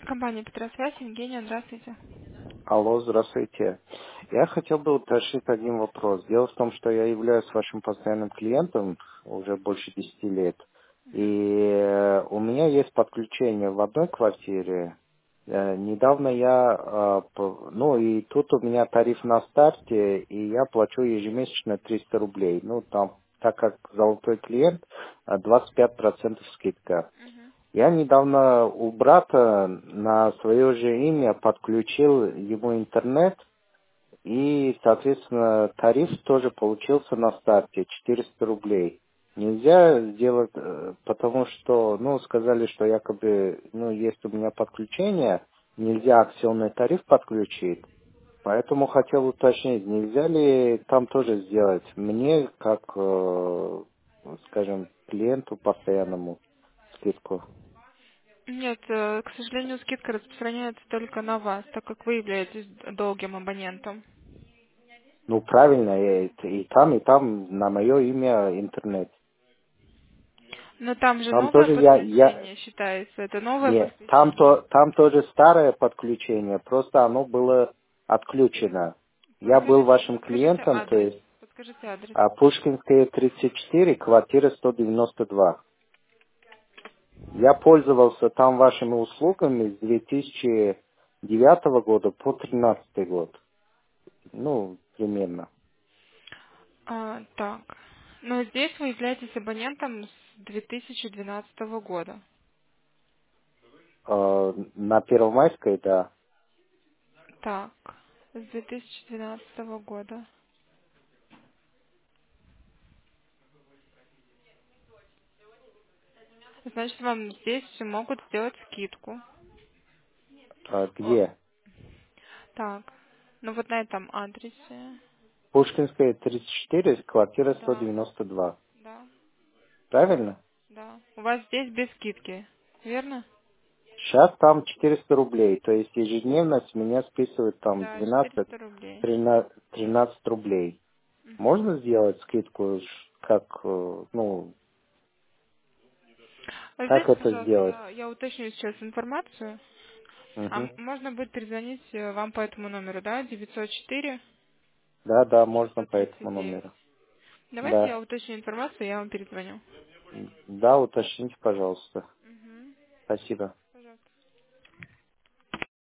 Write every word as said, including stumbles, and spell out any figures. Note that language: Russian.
Компания Петросвязь, Евгения, здравствуйте. Алло, здравствуйте. Я хотел бы уточнить один вопрос. Дело в том, что я являюсь вашим постоянным клиентом уже больше десяти лет. И э, у меня есть подключение в одной квартире. Э, Недавно я, э, по- ну и тут у меня тариф на старте, и я плачу ежемесячно триста рублей. Ну там, так как золотой клиент, э, двадцать пять процентов скидка. Мгм. Я недавно у брата на свое же имя подключил ему интернет, и, соответственно, тариф тоже получился на старте четыреста рублей. Нельзя сделать, э, потому что, ну, сказали, что якобы, ну, есть у меня подключение, нельзя акционный тариф подключить. Поэтому хотел уточнить, нельзя ли там тоже сделать мне, как, э, скажем, клиенту постоянному скидку? Нет, э, к сожалению, скидка распространяется только на вас, так как вы являетесь долгим абонентом. Ну, правильно, и, и там, и там на мое имя интернет. Но там же Там новое тоже я, я, подключение считается. Это новое не, там, подключение. то, там тоже старое подключение, просто оно было отключено. Я был Подскажите, вашим подскажите клиентом, то адрес. есть Подскажите адрес. а, Пушкинская тридцать четыре, квартира сто девяносто два. Я пользовался там вашими услугами с две тысячи девятого года по тринадцатый год. Ну, примерно. А, так. Но здесь вы являетесь абонентом с две тысячи двенадцатого года. Э, на Первомайской, да. Так. С две тысячи двенадцатого года. Значит, вам здесь могут сделать скидку. А О, где? так. Ну вот на этом адресе. Пушкинская тридцать четыре, квартира сто Да, девяносто два. да, Правильно? да. У вас здесь без скидки, верно? Сейчас там четыреста рублей, то есть ежедневно с меня списывают там Да, двенадцать четыреста рублей. тринадцать тринадцать рублей. Мгм. Можно сделать скидку, ш- как, э, ну, А как Ждите, это пожалуйста, сделать? я, я уточню сейчас информацию. А м- Мгм. можно будет перезвонить э, вам по этому номеру, да? девятьсот четыре Да, да, можно шестьсот по этому тридцать девять. номеру. Давайте Да. я уточню информацию, я вам перезвоню. Да, уточните, пожалуйста. Мгм. Спасибо.